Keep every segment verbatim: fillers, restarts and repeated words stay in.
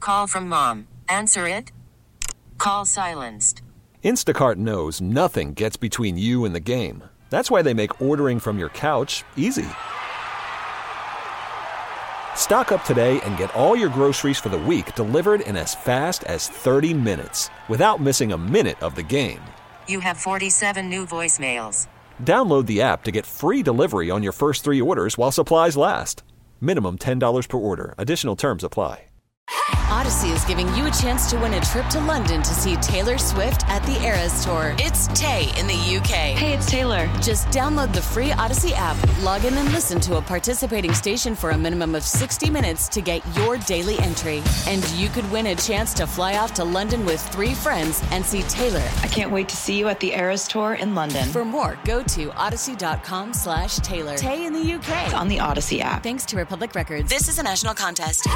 call from mom. Answer it. Call silenced. Instacart knows nothing gets between you and the game. That's why they make ordering from your couch easy. Stock up today and get all your groceries for the week delivered in as fast as thirty minutes without missing a minute of the game. You have forty-seven new voicemails. Download the app to get free delivery on your first three orders while supplies last. Minimum ten dollars per order. Additional terms apply. Odyssey is giving you a chance to win a trip to London to see Taylor Swift at the Eras Tour. It's Tay in the U K. Hey, it's Taylor. Just download the free Odyssey app, log in and listen to a participating station for a minimum of sixty minutes to get your daily entry. And you could win a chance to fly off to London with three friends and see Taylor. I can't wait to see you at the Eras Tour in London. For more, go to odyssey.com slash Taylor. Tay in the U K. It's on the Odyssey app. Thanks to Republic Records. This is a national contest.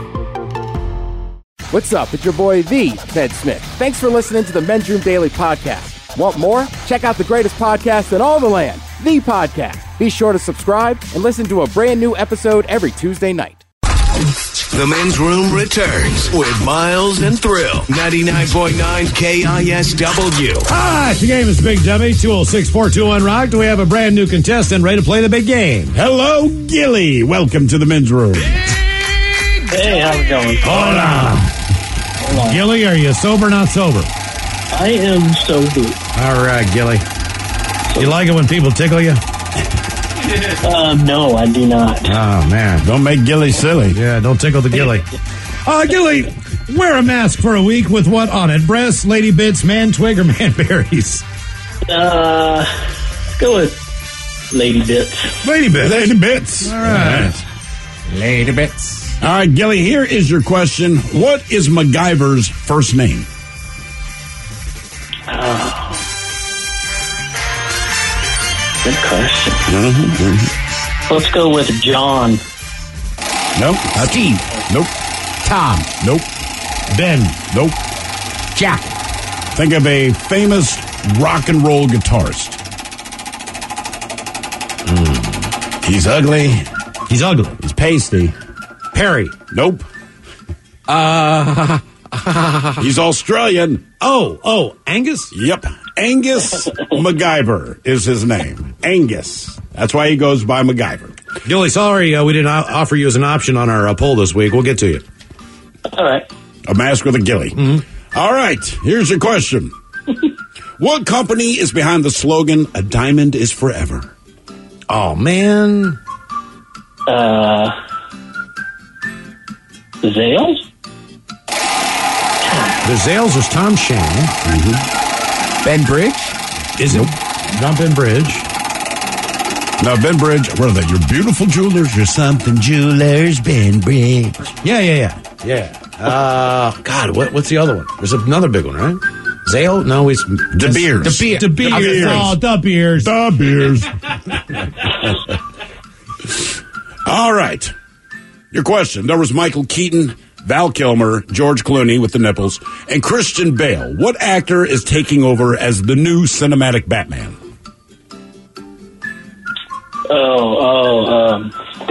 What's up? It's your boy, The Ted Smith. Thanks for listening to the Men's Room Daily Podcast. Want more? Check out the greatest podcast in all the land, The Podcast. Be sure to subscribe and listen to a brand new episode every Tuesday night. The Men's Room returns with Miles and Thrill. ninety-nine point nine K I S W. Hi, it's the game is Big W, two oh six, four two one, rock. We have a brand new contestant ready to play the big game. Hello, Gilly. Welcome to the Men's Room. Hey, how's it going? Hold on. Hold on. Gilly, are you sober or not sober? I am sober. All right, Gilly. You like it when people tickle you? Uh, no, I do not. Oh, man. Don't make Gilly silly. Yeah, don't tickle the Gilly. Uh, Gilly, wear a mask for a week with what on it? Breasts, lady bits, man twig, or man berries? Uh, let's go with lady bits. Lady bits. Lady bits. All right. Lady bits. All right, Gilly, here is your question. What is MacGyver's first name? Oh. Good question. Mm-hmm. Let's go with John. Nope. Steve. Nope. Tom. Nope. Ben. Nope. Jack. Think of a famous rock and roll guitarist. Mm. He's ugly. He's ugly. He's pasty. Perry. Nope. Uh, he's Australian. Oh, oh, Angus? Yep. Angus MacGyver is his name. Angus. That's why he goes by MacGyver. Gilly, sorry uh, we didn't offer you as an option on our uh, poll this week. We'll get to you. All right. A mask with a Gilly. Mm-hmm. All right. Here's your question. What company is behind the slogan, "A diamond is forever"? Oh, man. Uh... The Zales? The Zales is Tom Shane. Mm-hmm. Ben Bridge? Is it? Nope. Not Ben Bridge. No, Ben Bridge. What are they? Your beautiful jewelers or something? Jewelers, Ben Bridge. Yeah, yeah, yeah. Yeah. Uh, God, what, what's the other one? There's another big one, right? Zale? No, he's... De Beers. De Beers. De Beers. Oh, De Beers. De Beers. All right. Your question. There was Michael Keaton, Val Kilmer, George Clooney with the nipples, and Christian Bale. What actor is taking over as the new cinematic Batman? Oh, oh, um...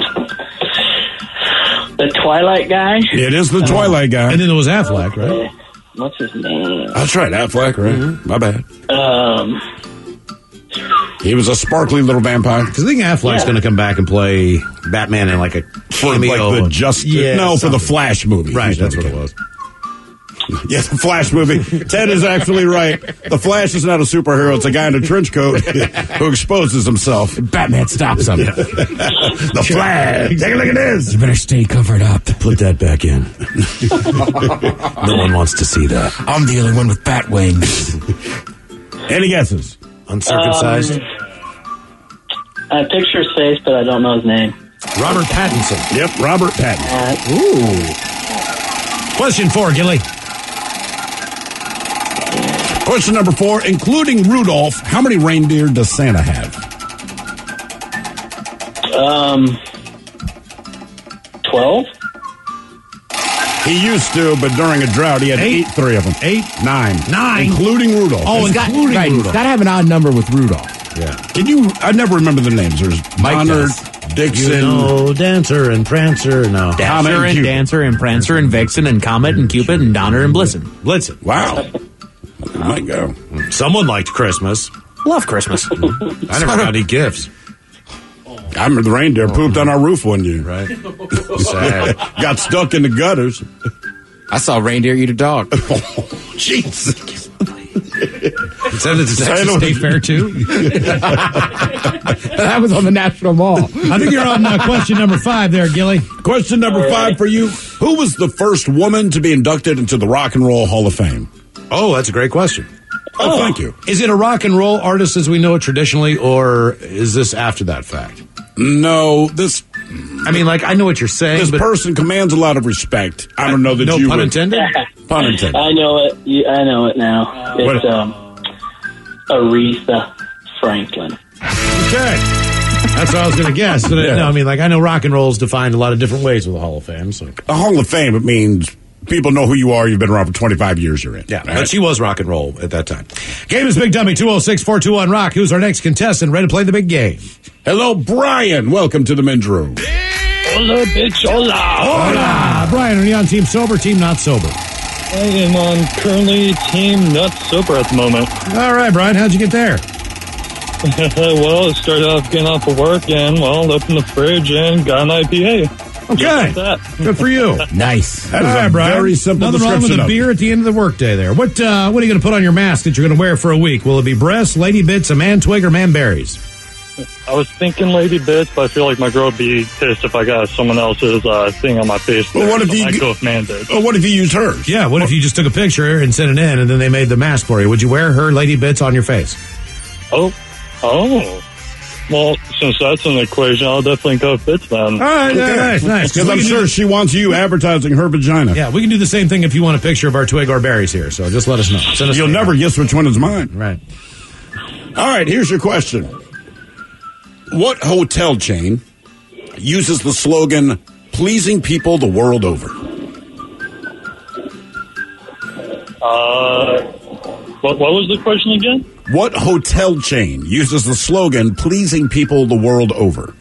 the Twilight guy? It is the Twilight guy. And then there was Affleck, right? What's his name? That's right, Affleck, right? Mm-hmm. My bad. Um... He was a sparkly little vampire. Because I think Affleck's yeah. going to come back and play Batman in like a cameo. For like the Justice... Yeah, no, something. For the Flash movie. Right, that's what it was. Yeah, the Flash movie. Ted is actually right. The Flash is not a superhero. It's a guy in a trench coat who exposes himself. Batman stops him. The Flash. Take a look at this. You better stay covered up. Put that back in. No one wants to see that. I'm the only one with bat wings. Any guesses? Uncircumcised? Um, I picture his face, but I don't know his name. Robert Pattinson. Yep, Robert Pattinson. Uh, Ooh. Question four, Gilly. Question number four, including Rudolph, how many reindeer does Santa have? Um, twelve? He used to, but during a drought, he had eight, eight three of them. Eight? Nine. Nine. Including Rudolph. Oh, including got, right, Rudolph. Got to have an odd number with Rudolph. Yeah. Can you, I never remember the names. There's Mike Bonner, Dixon. You know, Dancer and Prancer. No. Dasher and, and Dancer and Prancer and Vixen and Comet and Cupid and Donner and Blitzen. Blitzen. Wow. I might go. Someone liked Christmas. Love Christmas. I never got any gifts. I remember the reindeer pooped on our roof one year. Right. Sad. Got stuck in the gutters. I saw a reindeer eat a dog. Oh, Jesus. Is that at the Texas State Fair, too? That was on the National Mall. I think you're on uh, question number five there, Gilly. Question number All right. five for you. Who was the first woman to be inducted into the Rock and Roll Hall of Fame? Oh, that's a great question. Oh, thank you. Is it a rock and roll artist as we know it traditionally, or is this after that fact? No, this... I mean, like, I know what you're saying, This but person commands a lot of respect. I don't know that no you pun would... intended? Pun intended. I know it. Yeah, I know it now. It's What? um, Aretha Franklin. Okay. That's what I was going to guess. But, Yeah. No, I mean, like, I know rock and roll is defined a lot of different ways with the Hall of Fame. So. A Hall of Fame, it means people know who you are. You've been around for twenty-five years you're in. Yeah, right? but she was rock and roll at that time. Game is Big Dummy, two oh six, four two one, rock. Who's our next contestant? Ready to play the big game? Hello, Brian. Welcome to the men's room. Hola, bitch, hola. Hola! Brian, are you on team sober, team not sober? I am on currently team not sober at the moment. All right, Brian, how'd you get there? Well, it started off getting off of work and, well, opened the fridge and got an I P A. Okay. Just like that. Good for you. Nice. That is All right, a Brian. very simple Nothing wrong with description a of beer at the end of the workday there. What uh, What are you going to put on your mask that you're going to wear for a week? Will it be breasts, lady bits, a man twig, or man berries? I was thinking lady bits, but I feel like my girl would be pissed if I got someone else's uh, thing on my face. Well, what if so you I g- go with man bits. Oh, what if you use hers? Yeah, what if you just took a picture and sent it in and then they made the mask for you? Would you wear her lady bits on your face? Oh, oh. Well, since that's an equation, I'll definitely go with bits then. All right, yeah, nice, nice. Because I'm we can sure do- she wants you advertising her vagina. Yeah, we can do the same thing if you want a picture of our twig or berries here. So just let us know. Send us You'll an never email. guess which one is mine. Right. All right, here's your question. What hotel chain uses the slogan, pleasing people the world over? Uh, what, what was the question again? What hotel chain uses the slogan, pleasing people the world over?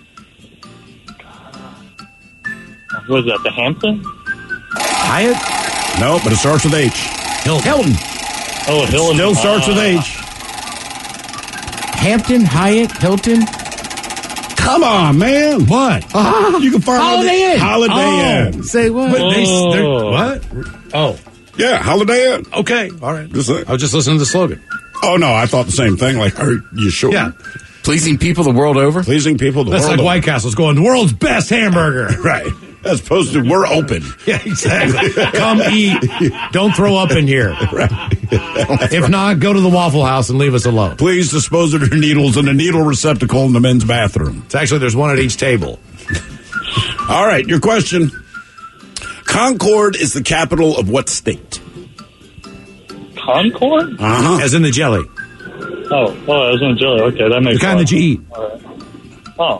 Was that the Hampton? Hyatt? No, but it starts with H. Hilton. Hilton. Oh, Hilton. Still starts with H. Hampton, Hyatt, Hilton. Come on, man. What? You can find Holiday Inn. Holiday Oh. Inn. Say what? But they, Oh. they're- what? Oh, Yeah, Holiday Inn. okay. All right. Just say- I was just listening to the slogan. Oh, no, I thought the same thing. Like, are you sure? Yeah. Pleasing people the world over? Pleasing people the That's world like over. White Castle's going, the world's best hamburger. Right. As opposed to, we're open. Yeah, exactly. Come eat. Don't throw up in here. If not, go to the Waffle House and leave us alone. Please dispose of your needles in a needle receptacle in the men's bathroom. It's actually, there's one at each table. All right, your question. Concord is the capital of what state? Concord? Uh-huh. As in the jelly. Oh, oh, I was in jelly. Okay, that makes The kind that sense. you eat. Oh.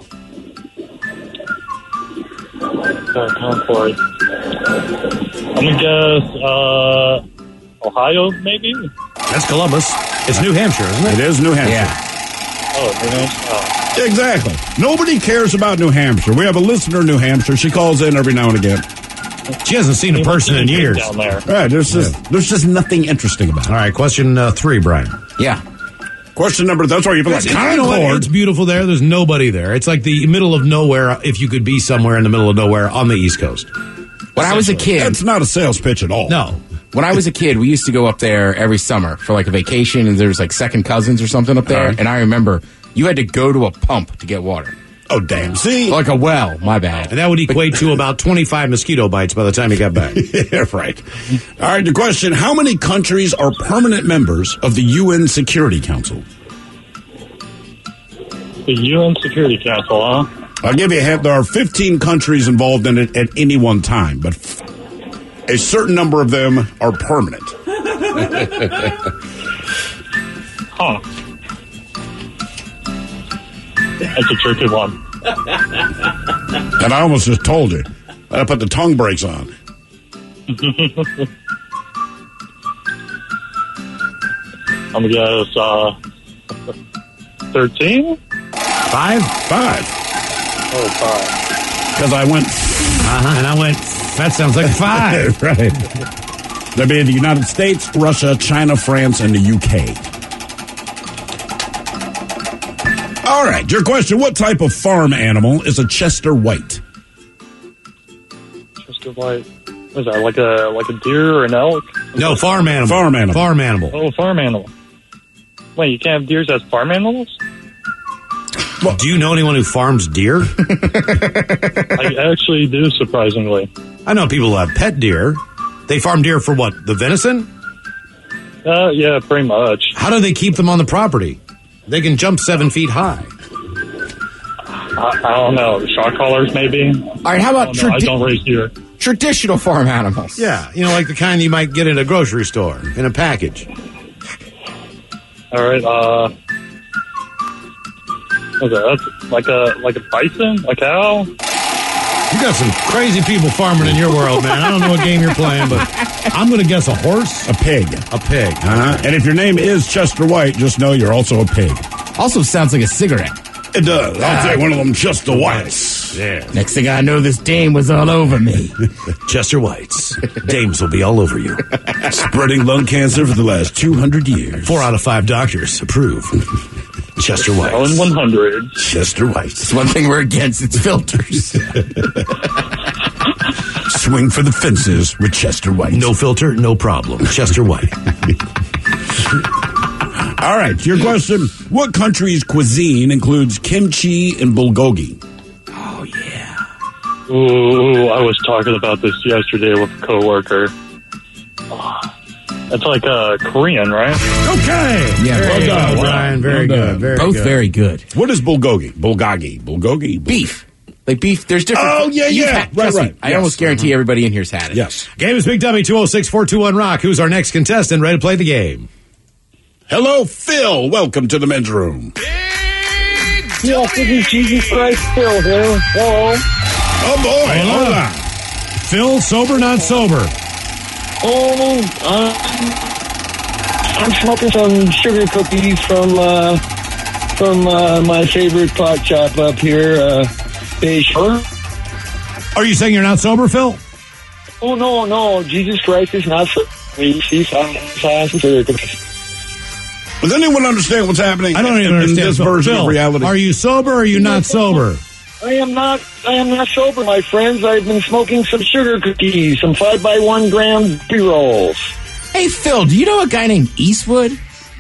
Uh, Concord. I'm gonna guess uh, Ohio, maybe. That's Columbus. It's New Hampshire, isn't it? It is New Hampshire. Yeah. Oh, New Hampshire. Oh. Exactly. Nobody cares about New Hampshire. We have a listener in New Hampshire. She calls in every now and again. She hasn't seen a person in years. Down there. Right, there's just there's just nothing interesting about it. All right, question uh, three, Brian. Yeah. Question number, that's why you've been like, You know what? Concord. It's beautiful there. There's nobody there. It's like the middle of nowhere if you could be somewhere in the middle of nowhere on the East Coast. When I was a kid, That's not a sales pitch at all. No. when I was a kid, we used to go up there every summer for like a vacation, and there was like second cousins or something up there. All right. And I remember you had to go to a pump to get water. Oh, damn. See? Like a well, my bad. And that would equate to about twenty-five mosquito bites by the time you got back. Yeah, right. All right, the question, how many countries are permanent members of the U N Security Council? The U N Security Council, huh? I'll give you a hint. There are fifteen countries involved in it at any one time, but a certain number of them are permanent. Huh. That's a tricky one. And I almost just told you. I put the tongue brakes on. I'm going to guess uh, thirteen? Five? Five. Oh, five. Because I went... Uh-huh, and I went, that sounds like five. Right. That'd be the United States, Russia, China, France, and the U K. All right, your question. What type of farm animal is a Chester White? Chester White. What is that, like a like a deer or an elk? No, farm animal. Farm animal. Farm animal. Oh, farm animal. Wait, you can't have deers as farm animals? Well, do you know anyone who farms deer? I actually do, surprisingly. I know people who have pet deer. They farm deer for what? The venison? Uh, yeah, pretty much. How do they keep them on the property? They can jump seven feet high. I, I don't know. Shot callers, maybe? All right, how about I don't, know. tradi- I don't raise deer. traditional farm animals? Yeah, you know, like the kind you might get at a grocery store in a package. All right, uh... what's that? That's like a, like a bison? A cow? You got some crazy people farming in your world, man. I don't know what game you're playing, but I'm going to guess a horse. A pig. A pig. Uh-huh. And if your name is Chester White, just know you're also a pig. Also sounds like a cigarette. It does. I'll take one of them Chester Whites. Yeah. Next thing I know, this dame was all over me. Chester Whites. Dames will be all over you. Spreading lung cancer for the last two hundred years. Four out of five doctors approve. Chester White. One in one hundred. Chester White. It's one thing we're against, it's filters. Swing for the fences with Chester White. No filter, no problem. Chester White. All right, your question. What country's cuisine includes kimchi and bulgogi? Oh, yeah. Ooh, I was talking about this yesterday with a coworker. Oh, it's like uh, Korean, right? Okay. Yeah, Well very done, good. Brian. Very Well good. done. Very Both good. very good. What is bulgogi? Bulgogi. Bulgogi. Beef. Like beef, there's different... Oh, yeah, You've yeah. had- Right, trust me, right. I Yes. almost guarantee everybody in here's had it. Yes. Game is Big W two oh six, four two one, rock. Who's our next contestant? Ready to play the game? Hello, Phil. Welcome to the men's room. Yes, this is Jesus Christ Phil here. Hello. Oh, boy. Hello. Hola. Phil, sober, not sober? Oh, uh, I'm smoking some sugar cookies from uh, from uh, my favorite pot shop up here, uh, Bayshore. Are you saying you're not sober, Phil? Oh, no, no. Jesus Christ is not for me. He's on some sugar cookies. Does anyone understand what's happening I don't in, even understand. in this Phil, version Phil, of reality? Are you sober or are you not sober? I am not. I am not sober, my friends. I've been smoking some sugar cookies, some five by one gram pre-rolls. Hey, Phil, do you know a guy named Eastwood?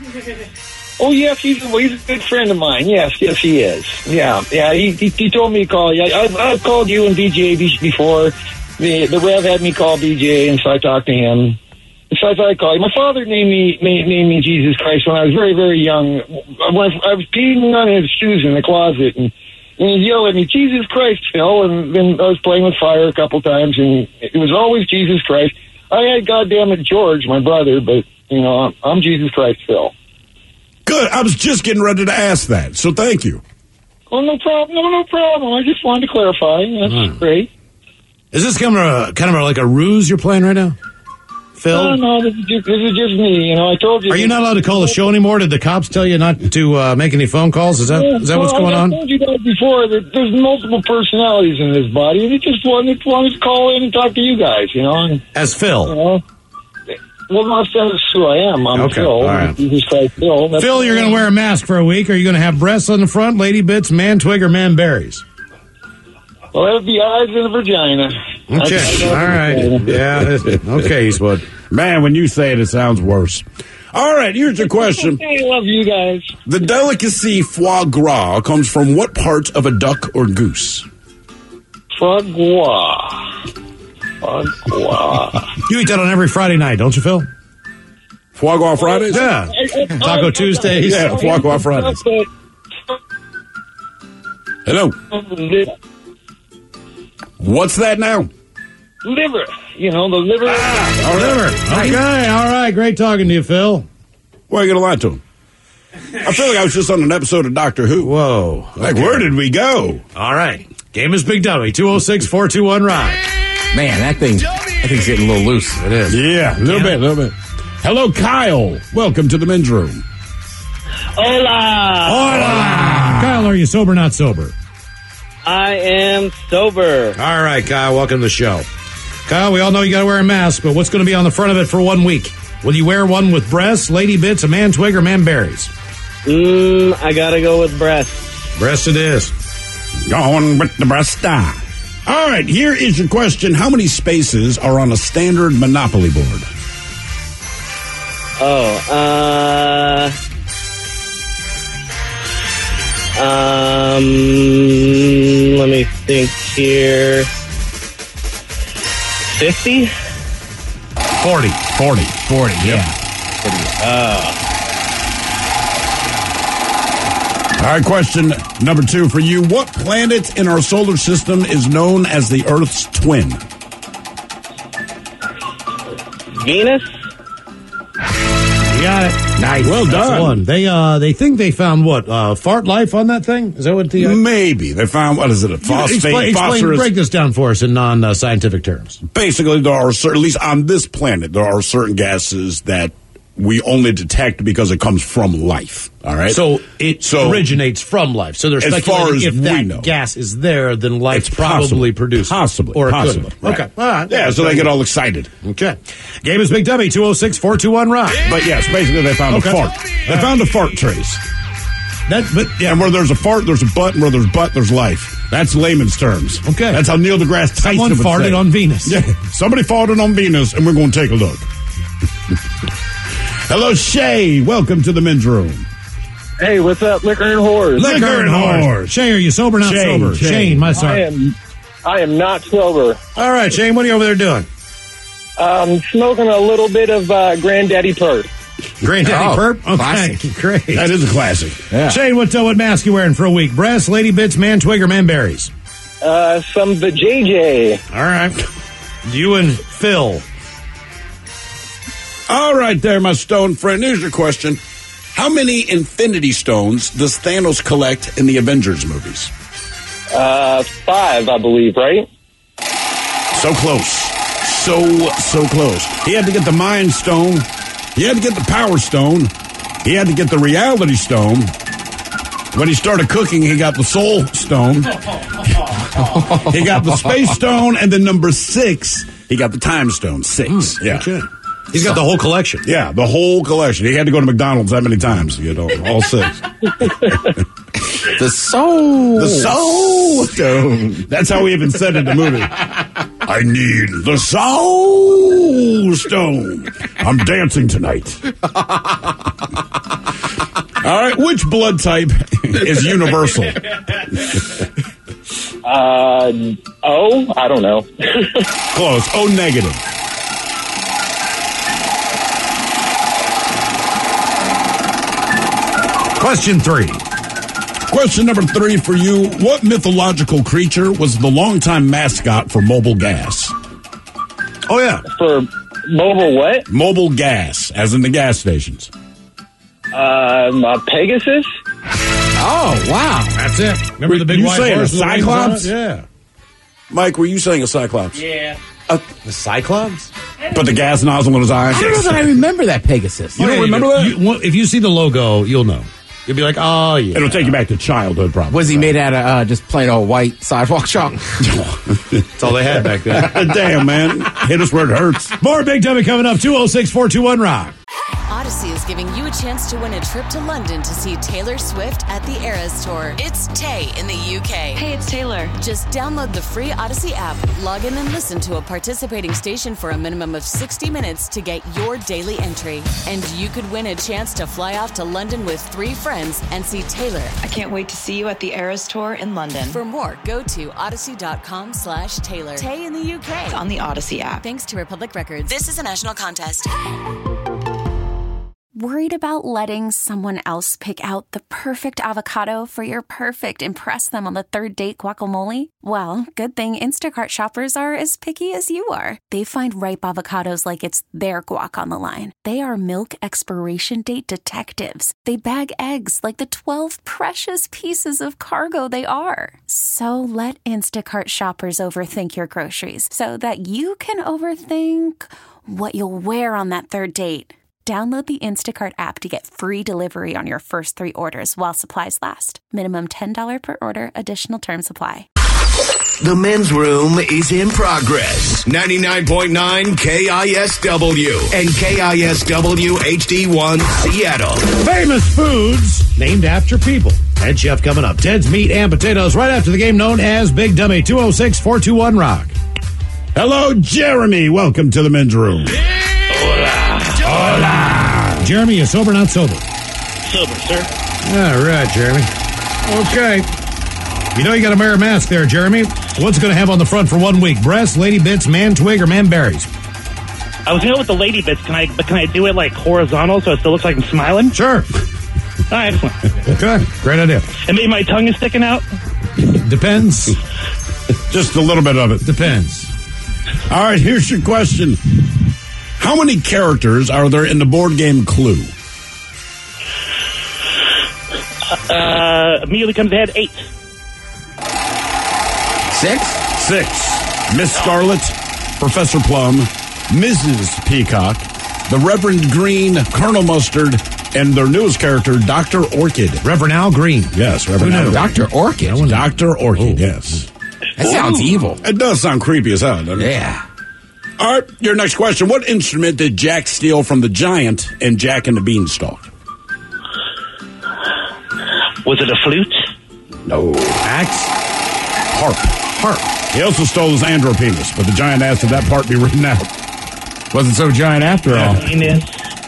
Oh, yes, he's, well, he's a good friend of mine. Yes, yes, he is. Yeah, yeah, he, he, he told me to call you. I, I've, I've called you and B J before. The, the Rev had me call B J, and so I talked to him. And so I thought I'd call you. My father named me named, named me Jesus Christ when I was very, very young. When I, I was peeing on his shoes in the closet, and, and he yelled at me, Jesus Christ, Phil. And then I was playing with fire a couple times, and it was always Jesus Christ. I had goddamn it George, my brother, but, you know, I'm, I'm Jesus Christ, Phil. Good. I was just getting ready to ask that, so thank you. Oh, no problem. No, no problem. I just wanted to clarify. That's Hmm. great. Is this kind of, a, kind of like a ruse you're playing right now? Phil? No, no, this is, just, this is just me. You know, I told you. Are you not allowed to call the show anymore? Did the cops tell you not to uh, make any phone calls? Is that is that what's Well, going I on? told you that before. That there's multiple personalities in this body, and it just wanted, wanted to call in and talk to you guys, you know. And, As Phil? You know, well, not that's who I am. I'm Okay, Phil. all right. Jesus Christ, Phil. That's Phil, you're going to wear a mask for a week. Are you going to have breasts on the front, lady bits, man twig, or man berries? Well, that would be eyes and a vagina. Okay, I- I- all right. Yeah, okay, Eastwood. Man, when you say it, it sounds worse. All right, here's your question. I love you guys. The delicacy foie gras comes from what part of a duck or goose? Foie gras. Foie gras. You eat that on every Friday night, don't you, Phil? Foie gras Fridays? Yeah. Taco Tuesdays. Yeah, foie gras Fridays. Hello. What's that now? Liver. You know, the liver. Ah, our liver. Okay, all right. Great talking to you, Phil. Why are you going to lie to him? I feel like I was just on an episode of Doctor Who. Whoa. Like, where did we go? All right. Game is Big W. two oh six, four two one, rock. Man, that thing, that thing's getting a little loose. It is. Yeah, a little bit, a little bit. Hello, Kyle. Welcome to the men's room. Hola. Hola. Kyle, are you sober, not sober? I am sober. All right, Kyle, welcome to the show. Kyle, we all know you got to wear a mask, but what's going to be on the front of it for one week? Will you wear one with breasts, lady bits, a man twig, or man berries? Mmm, I got to go with breasts. Breast it is. Going with the breast. All right, here is your question. How many spaces are on a standard Monopoly board? Oh, uh... Um, let me think here. fifty? forty. forty. forty, yeah. Uh, All right, question number two for you. What planet in our solar system is known as the Earth's twin? Venus? You got it. Nice. Well That's done. one. They uh they think they found what uh, fart life on that thing. Is that what the uh, maybe they found? What is it? A phosphate, explain, explain, phosphorus? break this down for us in non uh, scientific terms. Basically, there are certain, at least on this planet, there are certain gases that we only detect because it comes from life. All right. So it So- originates from life. So they're As speculating far as if we that know. gas is there, then life It's probably possible. produced. Possibly. Or it possibly. could. Right. Okay. All right. Yeah, so they get all excited. Okay. Game is Big W, two oh six, four two one, rock. But yes, basically they found Okay. a fart. They found a fart trace. That, but, yeah. And where there's a fart, there's a butt, and where there's butt, there's life. That's layman's terms. Okay. That's how Neil deGrasse Tyson Someone would farted say. on Venus. Yeah, somebody farted on Venus, and we're going to take a look. Hello, Shay. Welcome to the men's room. Hey, what's up, Liquor and Whores? Liquor and whore. Shay, are you sober or not Shane, sober? Shane. Shane, my I son. am, I am not sober. All right, Shane, what are you over there doing? I'm smoking a little bit of uh, Granddaddy Perk. Granddaddy Oh, Perp? Okay, classic. great. That is a classic. Yeah. Shane, what, uh, what mask you wearing for a week? Breast, lady bits, man twig, or man berries? Uh, some V J J. All right. You and Phil. All right there, my stone friend. Here's your question. How many Infinity Stones does Thanos collect in the Avengers movies? Uh, five, I believe, right? So close. So, so close. He had to get the Mind Stone. He had to get the Power Stone. He had to get the Reality Stone. When he started cooking, he got the Soul Stone. He got the Space Stone. And then number six, he got the Time Stone. Six. Mm, yeah. okay. He's got the whole collection. Yeah, the whole collection. He had to go to McDonald's that many times to get all, all six. The soul. The Soul Stone. That's how we even said it in the movie. I need the Soul Stone. I'm dancing tonight. All right, which blood type is universal? Uh, oh, I don't know. Close. O negative. Question three. Question number three for you. What mythological creature was the longtime mascot for Mobile Gas? Oh, yeah. For mobile what? Mobile Gas, as in the gas stations. Um, uh, Pegasus? Oh, wow. That's it. Remember Were the big you white saying a horse with the wings on it? Cyclops? Yeah. Mike, were you saying a Cyclops? Yeah. The Cyclops? But the gas nozzle in his eye? I don't know that I remember that Pegasus. You don't remember that? You, well, if you see the logo, you'll know. You'll be like, oh, yeah. It'll take you back to childhood, probably. Was he made out of uh, just plain old white sidewalk chalk? That's all they had back then. Damn, man. Hit us where it hurts. More Big Dummy coming up, two oh six, four two one, rock. Odyssey is giving you a chance to win a trip to London to see Taylor Swift at the Eras Tour. It's Tay in the U K. Hey, it's Taylor. Just download the free Odyssey app, log in and listen to a participating station for a minimum of sixty minutes to get your daily entry. And you could win a chance to fly off to London with three friends and see Taylor. I can't wait to see you at the Eras Tour in London. For more, go to odyssey.com slash Taylor. Tay in the U K. It's on the Odyssey app. Thanks to Republic Records. This is a national contest. Worried about letting someone else pick out the perfect avocado for your perfect impress them on the third date guacamole? Well, good thing Instacart shoppers are as picky as you are. They find ripe avocados like it's their guac on the line. They are milk expiration date detectives. They bag eggs like the twelve precious pieces of cargo they are. So let Instacart shoppers overthink your groceries so that you can overthink what you'll wear on that third date. Download the Instacart app to get free delivery on your first three orders while supplies last. Minimum ten dollars per order. Additional terms apply. The men's room is in progress. ninety-nine point nine K I S W and K I S W H D one Seattle. Famous foods named after people. Head chef coming up. Ted's Meat and Potatoes right after the game known as Big Dummy. two oh six, four two one, rock. Hello, Jeremy. Welcome to the men's room. Hola. Hola. Jeremy, you sober or not sober? Sober, sir. All right, Jeremy. Okay. You know you got to wear a mask there, Jeremy. What's it going to have on the front for one week? Breast, lady bits, man twig, or man berries? I was going to go with the lady bits. Can I, but can I do it like horizontal so it still looks like I'm smiling? Sure. All right, excellent. Okay, great idea. And maybe my tongue is sticking out? Depends. Just a little bit of it. Depends. All right, here's your question. How many characters are there in the board game Clue? Uh, immediately comes ahead, eight. Six? Six. Miss Scarlet, Professor Plum, Missus Peacock, the Reverend Green, Colonel Mustard, and their newest character, Doctor Orchid. Reverend Al Green. Yes, Reverend Al. Doctor Orchid? Doctor Orchid, yes. That sounds evil. It does sound creepy as hell, doesn't it? Yeah. All right, your next question. What instrument did Jack steal from the Giant in Jack and the Beanstalk? Was it a flute? No. Axe? Harp. Harp. He also stole his andropenis, but the Giant asked that that part be written out. Wasn't so giant after all. Amen.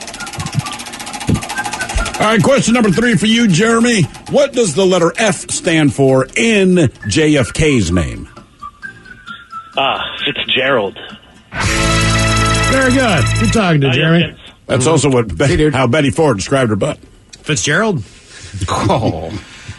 All right, question number three for you, Jeremy. What does the letter F stand for in J F K's name? Ah, Fitzgerald. Very good. Good talking to Uh, Jeremy. yes, yes. That's also what Be- dude. how Betty Ford described her butt. Fitzgerald? Oh.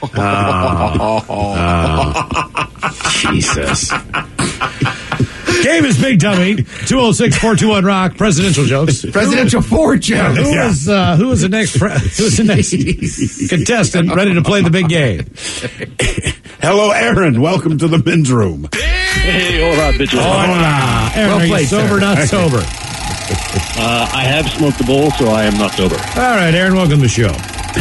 Jesus. Game is Big Dummy. two oh six, four two one, rock. Presidential jokes. Presidential Ford joke. Who is uh, who is the next pre- who is the next contestant ready to play the big game? Hello, Aaron. Welcome to the men's room. Hey, hola, bitches. Hola. Aaron, Well are you played, sober sir. or not sober? Uh, I have smoked a bowl, so I am not sober. All right, Aaron, welcome to the show.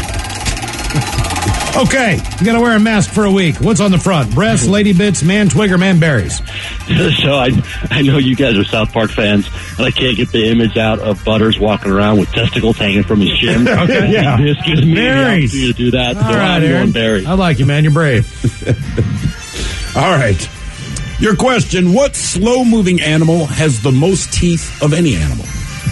Okay, you got to wear a mask for a week. What's on the front? Breast, lady bits, man twig, or man berries? So I I know you guys are South Park fans, and I can't get the image out of Butters walking around with testicles hanging from his chin. Okay, yeah. This gives me the Berries. opportunity to do that. All so right, I'm Aaron. going berries. I like you, man. You're brave. All right. Your question, what slow-moving animal has the most teeth of any animal?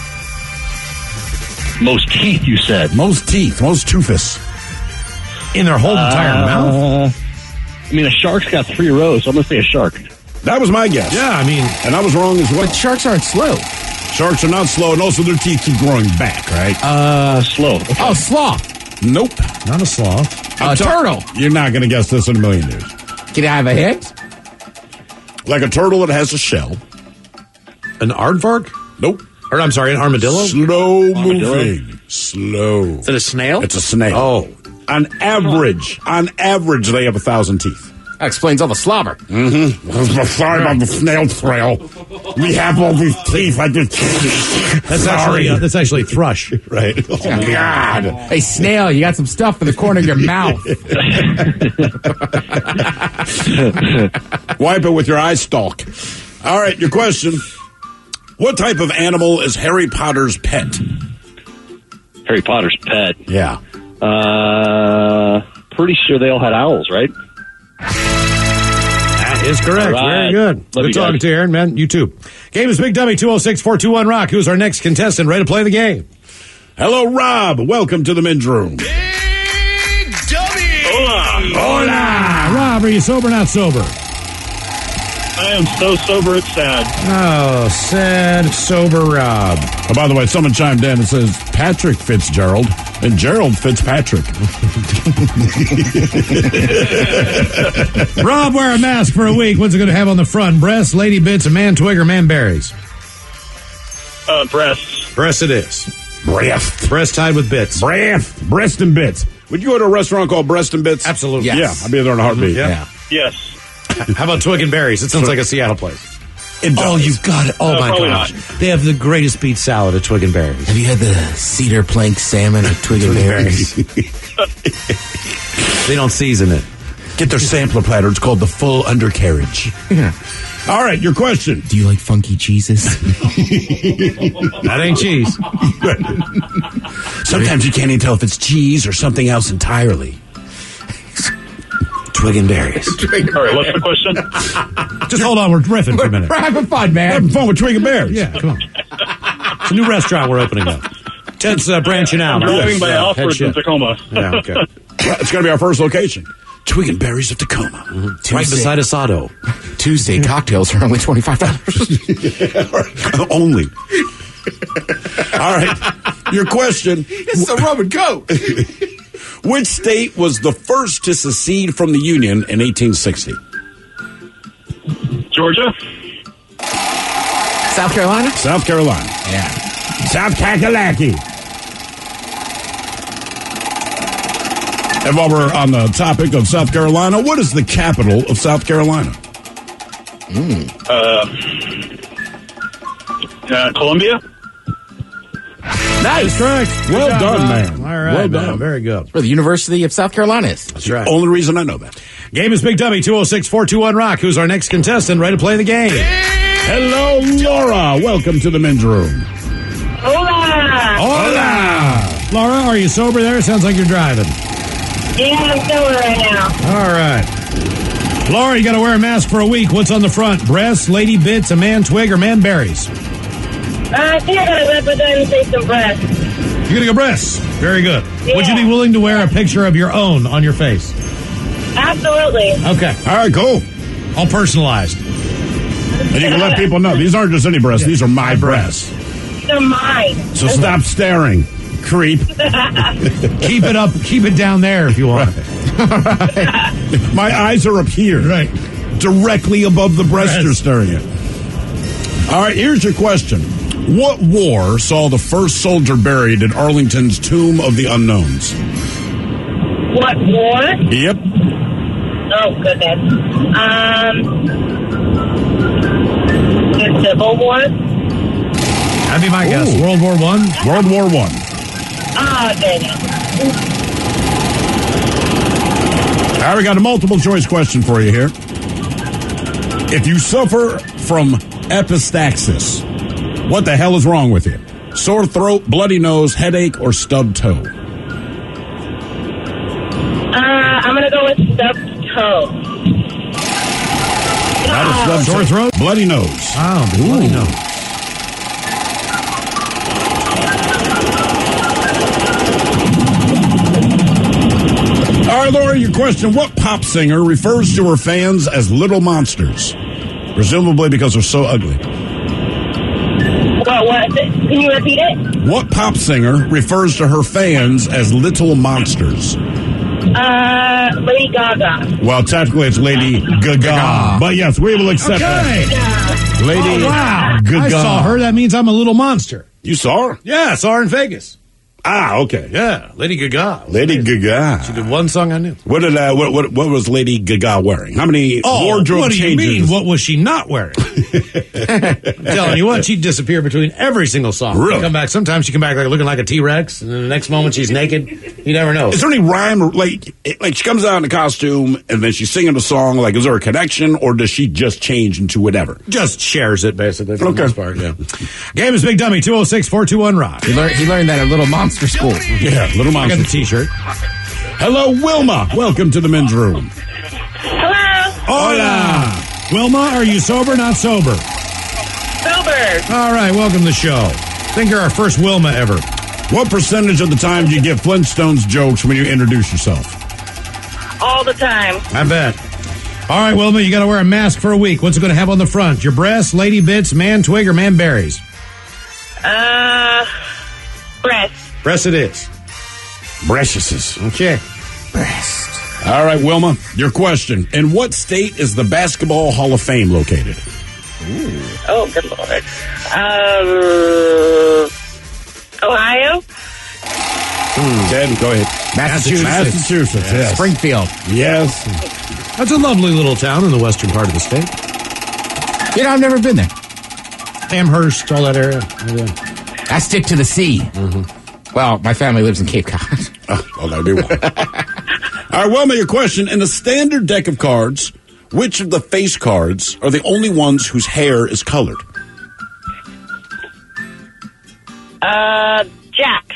Most teeth, you said. Most teeth, most toothless. In their whole entire Uh, mouth? I mean, a shark's got three rows, so I'm going to say a shark. That was my guess. Yeah, I mean... And I was wrong as well. But sharks aren't slow. Sharks are not slow, and also their teeth keep growing back, right? Uh, slow. Okay. Oh, sloth. Nope. Not a sloth. I'm A tell- turtle. You're not going to guess this in a million years. Can I have a hint? Like a turtle that has a shell. An aardvark? Nope. Or, I'm sorry, an armadillo? Slow Armadillo? moving. Slow. Is it a snail? It's a snail. Oh. On average, on average, they have a thousand teeth. That explains all the slobber. Mm-hmm. Sorry about the snail trail. We have all these teeth. I just. That's Sorry. actually uh, that's actually thrush. Right. Oh, God. Hey, snail, you got some stuff in the corner of your mouth. Wipe it with your eye stalk. All right, your question. What type of animal is Harry Potter's pet? Harry Potter's pet. Yeah. Uh, pretty sure they all had owls, right? That is correct. All right. Very good. Love Good you talking guys. to you, Aaron, man. You too. Game is Big Dummy, two oh six, four two one, rock. Who's our next contestant? Ready to play the game? Hello, Rob. Welcome to the men's room. Hola. Hola! Rob, are you sober or not sober? I am so sober it's sad. Oh, sad, sober Rob. Oh, by the way, someone chimed in and says Patrick Fitzgerald and Gerald Fitzpatrick. Rob, wear a mask for a week. What's it going to have on the front? Breast, lady bits, a man twig, or man berries? Uh, breasts. Breast it is. Breast. Breast tied with bits. Breast. Breast and Bits. Would you go to a restaurant called Breast and Bits? Absolutely. Yes. Yeah, I'd be there in a heartbeat. Yeah. Yeah. Yes. How about twig and berries? It sounds like a Seattle place. It does. Oh, you've got it. Oh, No, my probably gosh. not. They have the greatest beet salad at Twig and Berries. Have you had the cedar plank salmon at Twig and Berries? They don't season it. Get their sampler platter. It's called the full undercarriage. Yeah. All right, your question. Do you like funky cheeses? That ain't cheese. Sometimes you can't even tell if it's cheese or something else entirely. Twig and berries. All right, what's the question? Just hold on, we're riffing for a minute. We're having fun, man. We're having fun with Twig and berries. Yeah, come on. It's a new restaurant we're opening up. Ted's uh, branching out. I'm driving by Uh, Alfred's head in chef. Tacoma. Yeah, okay. It's going to be our first location. Twig and berries of Tacoma. Mm-hmm. Right beside Asado. Tuesday cocktails are only twenty-five dollars. Only. All right. Your question. It's a rum and coke. Which state was the first to secede from the Union in eighteen sixty? Georgia? South Carolina? South Carolina. Yeah. South Kakalaki. And while we're on the topic of South Carolina, what is the capital of South Carolina? Mm. Uh, uh, Columbia? Nice. Correct. Well Good job, done, Rob. man. All right, Well man. done. Very good. Where the University of South Carolina is. That's right. Only reason I know that. Game is Big Dummy, two oh six, four two one, rock. Who's our next contestant? Ready to play the game? Hello, Laura. Welcome to the men's room. Hola. Hola. Laura, are you sober there? Sounds like you're driving. Yeah, I'm sober right now. All right. Laura, you got to wear a mask for a week. What's on the front? Breasts, lady bits, a man twig, or man berries? Uh, I think I gotta represent and say some breasts. You're going to go breasts. Very good. Yeah. Would you be willing to wear a picture of your own on your face? Absolutely. Okay. All right, cool. All personalized. And you can let people know these aren't just any breasts; these are my breasts. These are mine. So stop staring, creep. Keep it up. Keep it down there if you want. Right. My eyes are up here, right, directly above the breast Breast. you're staring at. All right, here's your question: what war saw the first soldier buried at Arlington's Tomb of the Unknowns? What war? Yep. Oh goodness. Um, the Civil War. That'd be my guess. Ooh. World War One. World War One. Oh, dang it. All right, we got a multiple choice question for you here. If you suffer from epistaxis, what the hell is wrong with you? Sore throat, bloody nose, headache, or stubbed toe? Uh, I'm gonna go with stubbed toe. Not a Oh. stubbed Sore toe. throat? Bloody nose. Oh, bloody nose. All right, Laura, your question. What pop singer refers to her fans as little monsters? Presumably because they're so ugly. What, what? Can you repeat it? What pop singer refers to her fans as little monsters? Uh, Lady Gaga. Well, technically it's Lady Gaga. Gaga. But yes, we will accept Okay. that. Lady Oh, wow. Gaga. I saw her. That means I'm a little monster. You saw her? Yeah, I saw her in Vegas. Ah, okay. Yeah, Lady Gaga. Lady Gaga. She did one song I knew. What did uh, what, what what was Lady Gaga wearing? How many Oh, wardrobe what do you changes? mean? What was she not wearing? I'm telling you what, she'd disappear between every single song. Really? She'd come back. Sometimes she come back like looking like a T-Rex, and then the next moment she's naked. You never know. Is there any rhyme or like it- like she comes out in a costume and then she's singing a song? Like, is there a connection or does she just change into whatever? Just shares it basically for Okay. the most part. Yeah. Game is Big Dummy. two oh six, four two one, rock. He learned, he learned that at Little Monster School. Yeah, little I monster. got the T-shirt. Hello, Wilma. Welcome to the men's room. Hello. Hola. Wilma, are you sober? Not sober. Sober. All right. Welcome to the show. I think you're our first Wilma ever. What percentage of the time do you get Flintstones jokes when you introduce yourself? All the time. I bet. All right, Wilma, you got to wear a mask for a week. What's it going to have on the front? Your breasts, lady bits, man twig, or man berries? Uh, breasts. Breasts it is. Breasts. Okay. Breast. All right, Wilma, your question. In what state is the Basketball Hall of Fame located? Oh, good lord. Um, Ohio? Ted, go ahead. Massachusetts. Massachusetts, yes. Springfield. Yes. That's a lovely little town in the western part of the state. You know, I've never been there. Amherst, all that area. Yeah. I stick to the sea. Mm-hmm. Well, my family lives in Cape Cod. Oh, well, that'd be one. All right, Wilma, your question. In the standard deck of cards, which of the face cards are the only ones whose hair is colored? Uh, Jacks.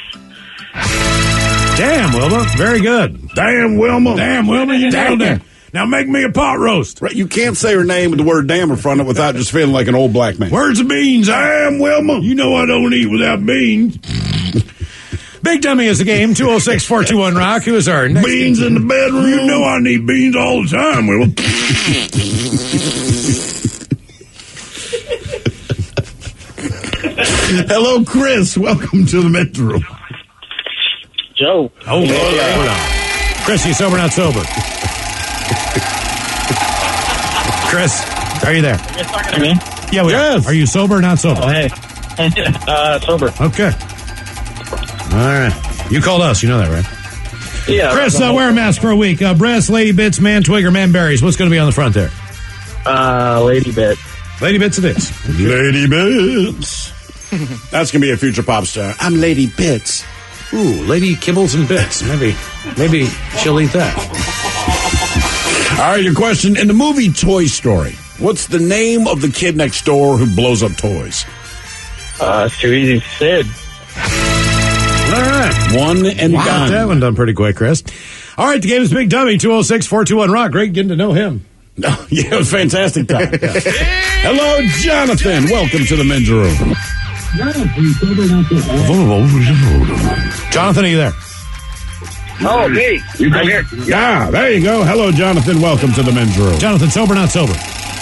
Damn, Wilma. Very good. Damn, Wilma. Damn, Wilma, you nailed it. Now make me a pot roast. Right, you can't say her name with the word damn in front of it without just feeling like an old black man. Where's the beans? Damn, Wilma. You know I don't eat without beans. Big Dummy is the game. two oh six, four two one, rock. Who is our next Beans game? in the bedroom. You know I need beans all the time, Wilma. Hello, Chris. Welcome to the men's room. Joe. Oh, hold on, hold on. Chris, you sober, not sober? Chris, are you there? You guys talking to me? Yeah, we Yes. are. Are you sober or not sober? Oh, hey. uh, sober. Okay. All right. You called us. You know that, right? Yeah. Chris, uh, wear a mask for a week. Uh, breasts, lady bits, man twig, or man berries. What's going to be on the front there? Uh, Lady Bit. Lady bits it is. Lady Bits. That's going to be a future pop star. I'm Lady Bits. Ooh, Lady Kibbles and Bits. Maybe, maybe she'll eat that. All right, your question. In the movie Toy Story, what's the name of the kid next door who blows up toys? Uh, it's too easy, Sid. All right. One and Got done. that one done pretty quick, Chris. All right, the game is Big Dummy, two oh six, four two one, rock. Great getting to know him. Oh, yeah, it was a fantastic time. Hello, Jonathan. Welcome to the men's room. Jonathan, are you there? Oh, me. You come here. Yeah, there you go. Hello, Jonathan. Welcome to the men's room. Jonathan, sober, not sober?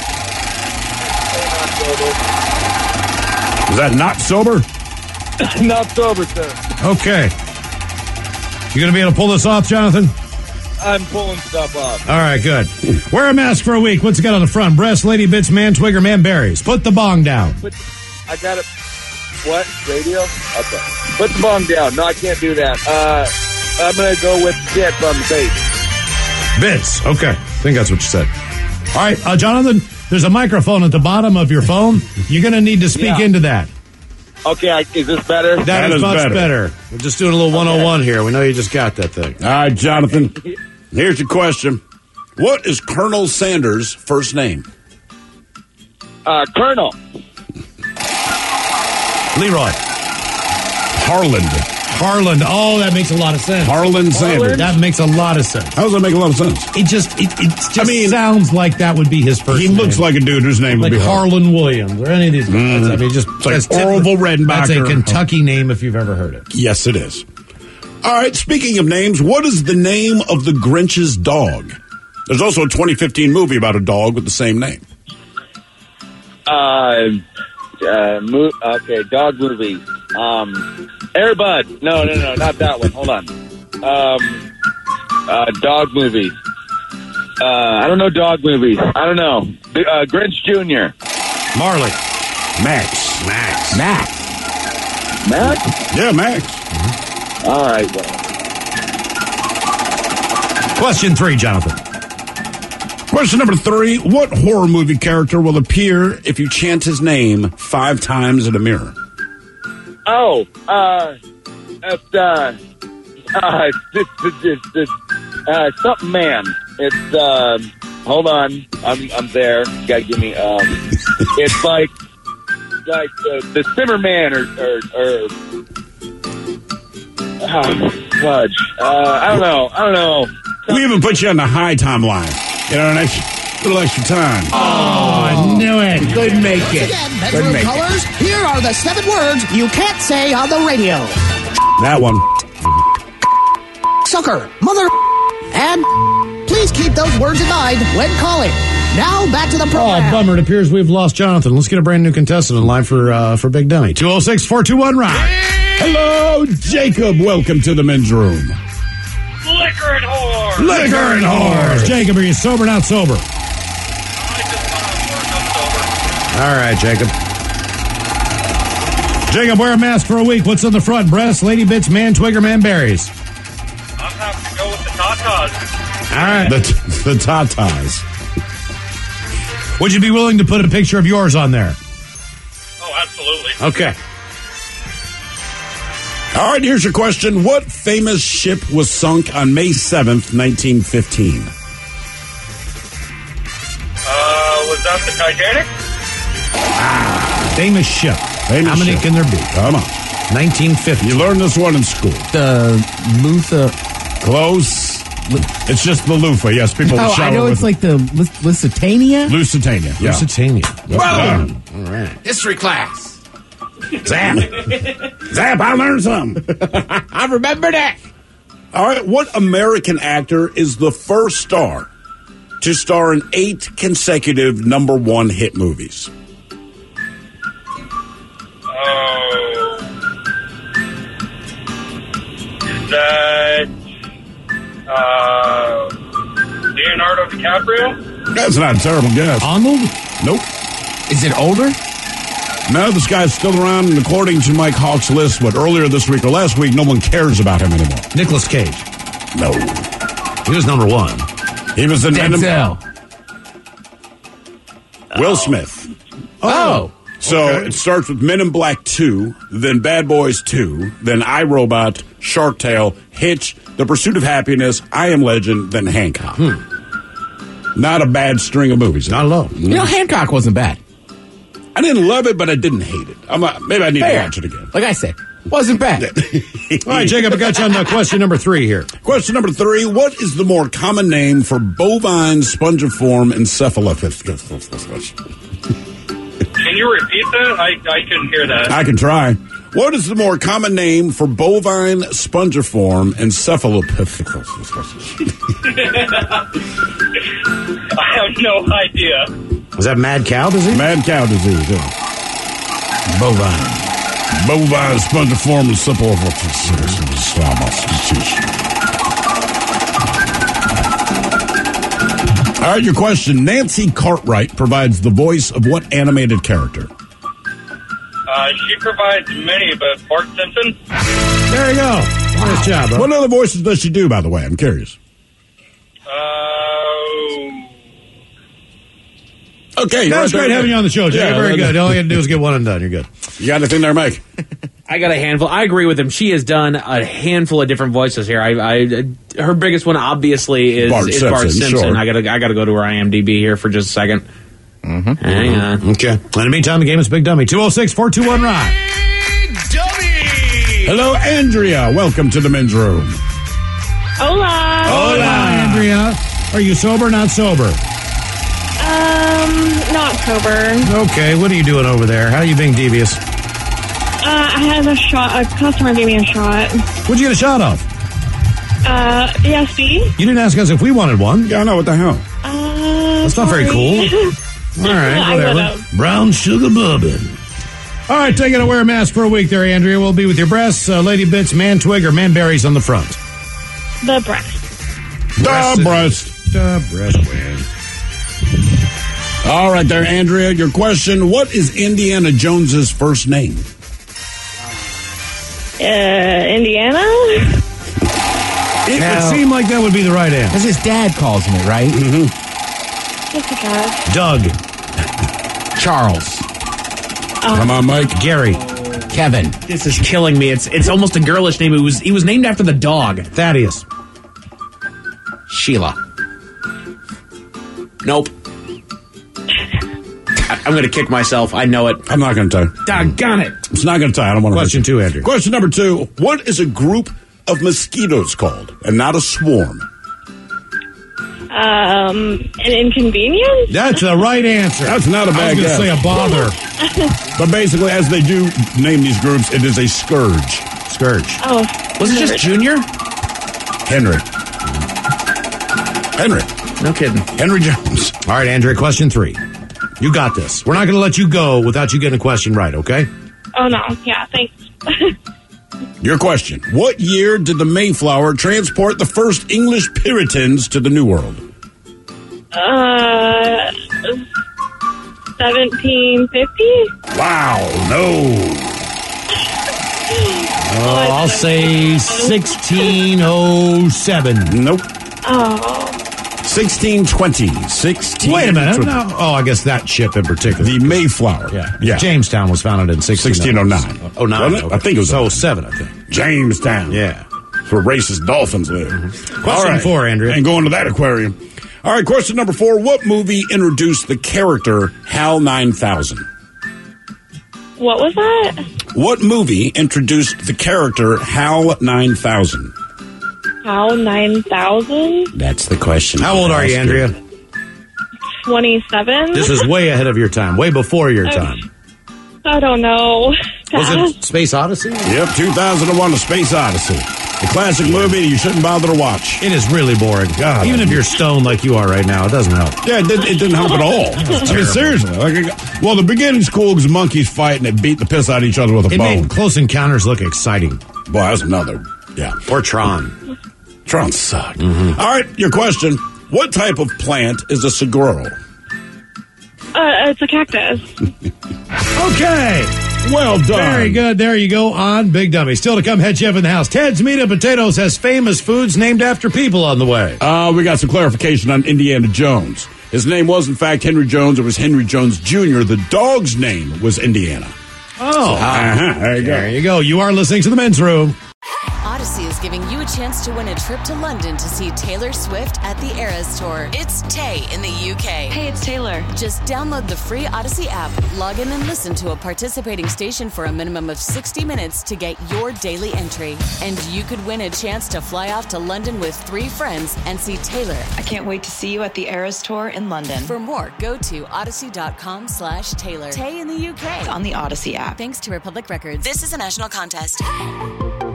Is that not sober? Not sober, sir. Okay. You going to be able to pull this off, Jonathan? I'm pulling stuff off. All right, good. Wear a mask for a week. What's it got on the front? Breast, lady bits, man twig, or man berries? Put the bong down. Put, I got it. What? Radio? Okay. Put the bong down. No, I can't do that. Uh, I'm going to go with bits on the base. Bits. Okay. I think that's what you said. All right, uh, Jonathan, there's a microphone at the bottom of your phone. You're going to need to speak Yeah. into that. Okay, I, is this better? that, That is, is much better. better. We're just doing a little one oh one here. We know you just got that thing. All right, Jonathan. Here's your question. What is Colonel Sanders' first name? Uh, Colonel. Leroy. Harland. Harland. Oh, that makes a lot of sense. Harland Sanders. That makes a lot of sense. How does that make a lot of sense? It just it, it just I mean, sounds like that would be his first He name. looks like a dude whose name like would be Harland. Harlan Williams or any of these guys. Mm. I mean, just It's like that's typical- Orville Redenbacher. That's a Kentucky name if you've ever heard it. Yes, it is. All right, speaking of names, what is the name of the Grinch's dog? There's also a twenty fifteen movie about a dog with the same name. Uh, uh, mo- okay, dog movie. Um, Airbud. No, no, no, not that one. Hold on. Um, uh, dog movie. Uh, I don't know dog movies. I don't know. Uh, Grinch Junior Marley. Max. Max. Max. Max? Yeah, Max. All right. Well. Question three, Jonathan. Question number three. What horror movie character will appear if you chant his name five times in a mirror? Oh, uh, it's, uh, uh, this, this, this, this, uh, something man. It's, uh, hold on. I'm, I'm there. You gotta give me, um, it's like, like, uh, the Simmerman or, or, or, oh, fudge. Uh, I don't know. I don't know. We even put you on the high timeline. You know, an extra, little extra time. Oh, I knew it. Couldn't make it. Again, Couldn't bedroom make it. colors. Here are the seven words you can't say on the radio. That one. Sucker, mother, and please keep those words in mind when calling. Now back to the Oh, program. bummer. It appears we've lost Jonathan. Let's get a brand new contestant in line for uh, for Big Dummy. two oh six, four two one, rock. Hello, Jacob. Welcome to the men's room. Liquor and whore. Liquor and whores. Jacob, are you sober, not sober? All right, Jacob. Jacob, wear a mask for a week. What's on the front? Breast, lady bits, man twig, or man berries? I'm having to go with the tatas. All right. The, the Tatas. Would you be willing to put a picture of yours on there? Oh, absolutely. Okay. All right, here's your question. What famous ship was sunk on May seventh, nineteen fifteen? Uh, was that the Titanic? Ah, famous ship. Famous How many ship. can there be? Come on. nineteen fifty. You learned this one in school. The Luther. Close. It's just the loofah. Yes, people Oh, shower I know with it's like the Lus- Lusitania. Lusitania. Yeah. Lusitania. Well, All right. History class. Zap. Zap, I learned something. I remember that. All right, what American actor is the first star to star in eight consecutive number one hit movies? Oh. Is that uh, Leonardo DiCaprio? That's not a terrible guess. Arnold? Nope. Is it older? No, this guy's still around, and according to Mike Hawk's list, but earlier this week or last week, no one cares about him anymore. Nicolas Cage. No. He was number one. He was in Denzel. Will Smith. Oh. So Okay. it starts with Men in Black two, then Bad Boys two, then I, Robot, Shark Tale, Hitch, The Pursuit of Happiness, I Am Legend, then Hancock. Hmm. Not a bad string of movies. Not low. You know, Hancock wasn't bad. I didn't love it, but I didn't hate it. I'm not, maybe I need Fair. to watch it again. Like I said, wasn't bad. All right, Jacob, I got you on uh, question number three here. Question number three. What is the more common name for bovine spongiform encephalopithecus? Can you repeat that? I, I couldn't hear that. I can try. What is the more common name for bovine spongiform encephalopithecus? I have no idea. Is that mad cow disease? Mad cow disease, yeah. Bovine. Bovine spongiform encephalopithecus. All right, your question. Nancy Cartwright provides the voice of what animated character? Uh, she provides many, but Bart Simpson? There you go. Nice job, bro. What other voices does she do, by the way? I'm curious. Uh, Okay, That's right great there. having you on the show, Jacob. Yeah, Very yeah. good. All you got to do is get one and done. You're good. You got anything there, Mike? I got a handful. I agree with him. She has done a handful of different voices here. I, I her biggest one obviously is Bart is Bart Simpson, Simpson. sure. I gotta I gotta go to her IMDb here for just a second. Mm-hmm. Hang on. Okay. In the meantime, the game is Big Dummy. two oh six, four two one, ROCK. Hello, Andrea. Welcome to the men's room. Hola. Hola, Andrea. Are you sober or not sober? Um, not sober. Okay, what are you doing over there? How are you being devious? Uh, I had a shot. A customer gave me a shot. What'd you get a shot of? Uh, B S B. You didn't ask us if we wanted one. Yeah, I know. What the hell? Uh, That's not very sorry. cool. All right, I whatever. would've. Brown sugar bourbon. All right, take it to wear a mask for a week there, Andrea. We'll be with your breasts, uh, lady bits, man twig, or man berries on the front. The breast. The breast. The breast, man. All right, there, Andrea. Your question: what is Indiana Jones's first name? Uh, Indiana. It Now- would seem like that would be the right answer. Because his dad calls him it, right? Mm-hmm. Just a guess. Doug. Charles. Come on, Mike. Gary. Kevin. This is killing me. It's it's almost a girlish name. It was he was named after the dog. Thaddeus. Sheila. Nope. I, I'm gonna kick myself. I know it. I'm not going to tell you. Doggone it. It's not going to tell you. I don't want to. Question two, Andrew. Question number two: what is a group of mosquitoes called, and not a swarm? Um, an inconvenience. That's the right answer. That's not a I bad was guess. going to say a bother. But basically, as they do name these groups, it is a scourge. Scourge. Oh, Was it just Junior? Henry. Henry. No kidding. Henry Jones. All right, Andrea, question three. You got this. We're not going to let you go without you getting a question right, okay? Oh no. Yeah. Thanks. Your question: what year did the Mayflower transport the first English Puritans to the New World? Uh, seventeen fifty. Wow, no. Uh, I'll say sixteen oh seven. Nope. Oh. sixteen twenty. sixteen Wait a minute. twenty. No. Oh, I guess that ship in particular. The Mayflower. Yeah. Yeah. Jamestown was founded in sixteen oh nine. Oh, nine. Wasn't it? I think it was oh seven, I think. Jamestown. Yeah. It's where racist dolphins live. Mm-hmm. Question four, Andrea. And going to that aquarium. All right, question number four. What movie introduced the character HAL nine thousand? What was that? What movie introduced the character HAL nine thousand? HAL nine thousand? That's the question. How old are you, Andrea? twenty-seven? This is way ahead of your time, way before your time. I don't know. Was it Space Odyssey? Yep, two thousand one, A Space Odyssey. A classic movie you shouldn't bother to watch. It is really boring. God, even if you're stoned like you are right now, it doesn't help. Yeah, it, did, it didn't help at all. I mean, seriously. Like, well, the beginning's cool because monkeys fight and they beat the piss out of each other with a it bone. Made Close Encounters look exciting. Boy, that's another. Yeah. Or Tron. Tron sucked. Mm-hmm. All right, your question. What type of plant is a saguaro? Uh, it's a cactus. Okay. Well done. Very good. There you go on Big Dummy. Still to come, Head Chef in the house. Ted's Meat and Potatoes has famous foods named after people on the way. Uh, we got some clarification on Indiana Jones. His name was, in fact, Henry Jones. It was Henry Jones Junior The dog's name was Indiana. Oh. Uh-huh. There you go. There you go. You are listening to The Men's Room. Odyssey is giving you a chance to win a trip to London to see Taylor Swift at the Eras Tour. It's Tay in the U K. Hey, it's Taylor. Just download the free Odyssey app, log in and listen to a participating station for a minimum of sixty minutes to get your daily entry. And you could win a chance to fly off to London with three friends and see Taylor. I can't wait to see you at the Eras Tour in London. For more, go to odyssey.com slash Taylor. Tay in the U K. It's on the Odyssey app. Thanks to Republic Records. This is a national contest.